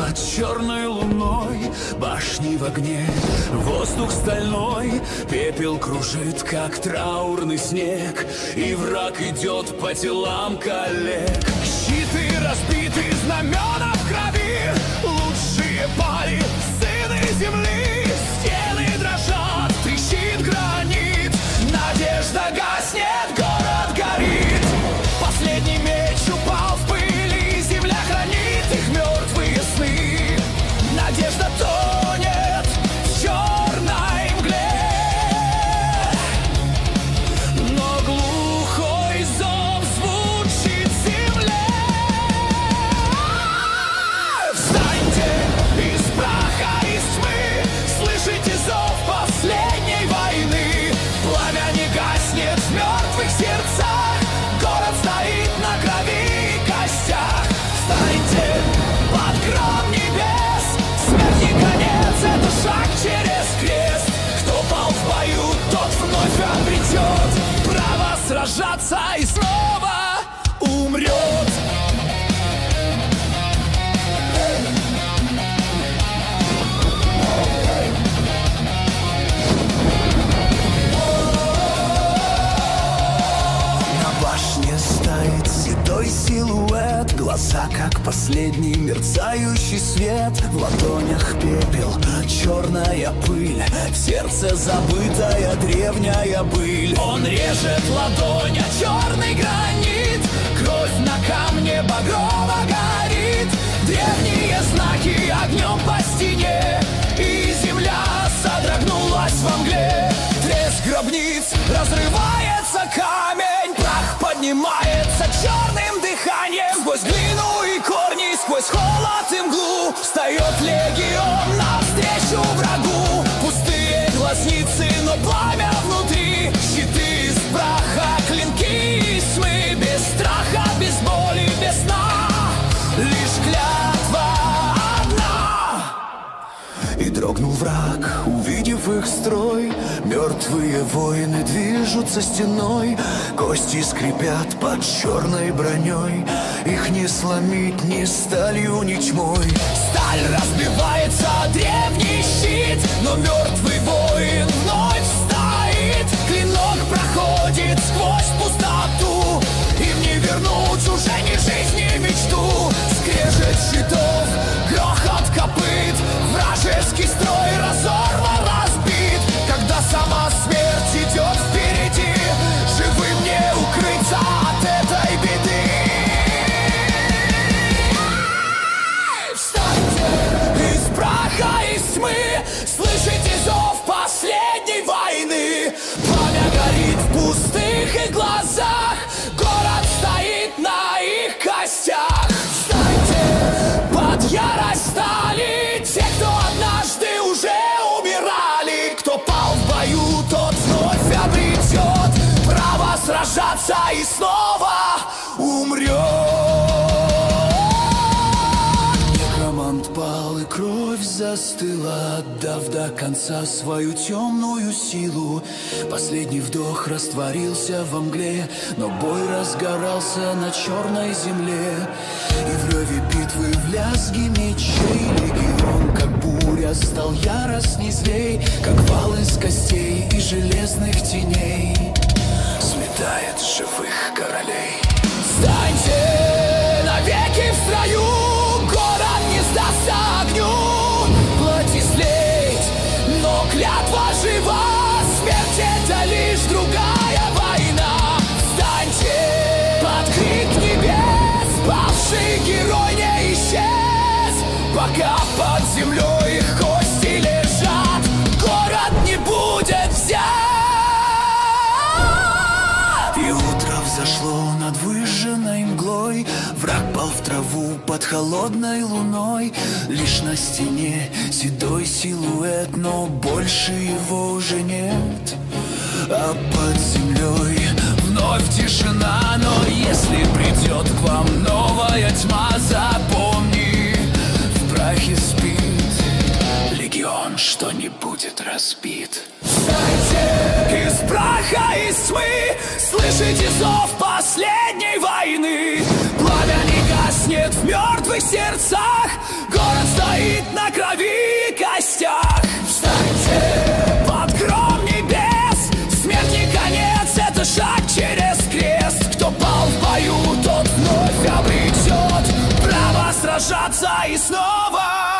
под черной луной, башни в огне, воздух стальной, пепел кружит, как траурный снег, и враг идет по телам коллег. Щиты разбиты, знамена в крови, лучшие пали, сыны земли, стены дрожат, трещит гранит, надежда гаснет, город горит. Последний меч упал в пыли, земля хранит их мертвые сны. Надежда тонет в черной мгле, но глухой зов звучит в земле. Встаньте из праха, из тьмы, слышите зов последней войны. Пламя не гаснет в мертвых сердцах, город стоит на крови и костях. Встаньте под гром небес, смерть не конец, это шаг через крест. Кто пал в бою, тот вновь обретет право сражаться и снова умрет. Стоит седой силуэт, глаза как последний мерцающий свет. В ладонях пепел, черная пыль, в сердце забытая древняя быль. Он режет ладонь, а черный гранит, кровь на камне багрово горит. Древние знаки огнем по стене, и земля содрогнулась во мгле. Треск гробниц, разрывается камень, прах поднимается черным дыханием. Сквозь глину и корни, сквозь холод и мглу встает легион навстречу врагу. Пустые глазницы, но пламя внутри, щиты из праха, клинки из тьмы. Без страха, без боли, без сна, лишь клятва одна. И дрогнул враг, увидев их строй. Мертвые воины движутся стеной, кости скрипят под черной броней. Их не сломить ни сталью, ни тьмой. Сталь разбивается, древний щит, но мертвый воин вновь стоит. Клинок проходит сквозь пустоту, им не вернуть уже ни жизнь, ни мечту. Скрежет щитов, грохот копыт, вражеский строй разорван, разбит. Когда сама смерть идет впереди, живым не укрыться от этой беды. Встаньте из праха, из тьмы, слышите зов последней войны. Пламя горит в пустых их глазах, город стоит на их костях. Встаньте под ярость стали те, кто однажды уже умирали. Кто пал в бою, тот вновь обретет право сражаться и снова умрет. Некромант пал, и кровь застыла, отдав до конца свою темную силу. Последний вдох растворился во мгле, но бой разгорался на черной земле. И в реве битвы, в лязге мечей, легион, как буря, стал яростней злей, как вал из костей и железных теней, сметает живых королей. Встаньте навеки в строю, город не сдастся огню. Плоть излить, но клятва жива, смерть это лишь другая война. Встаньте под крик небес, павший герой не исчез, пока под землей их кости лежат, город не будет взят. И утро взошло над выжженной мглой, враг пал в траву под холодной луной. Лишь на стене седой силуэт, но больше его уже нет. А под землей вновь тишина, но если придет к вам новая тьма, запомни, в прахе спит легион, что не будет разбит. Встайте из праха, из тьмы, слышите зов последней войны. Пламя не гаснет, гаснет в мертвых сердцах. Город стоит на крови и костях. Встаньте под гром небес, смерть не конец, это шаг через крест. Кто пал в бою, тот вновь обретет право сражаться и снова.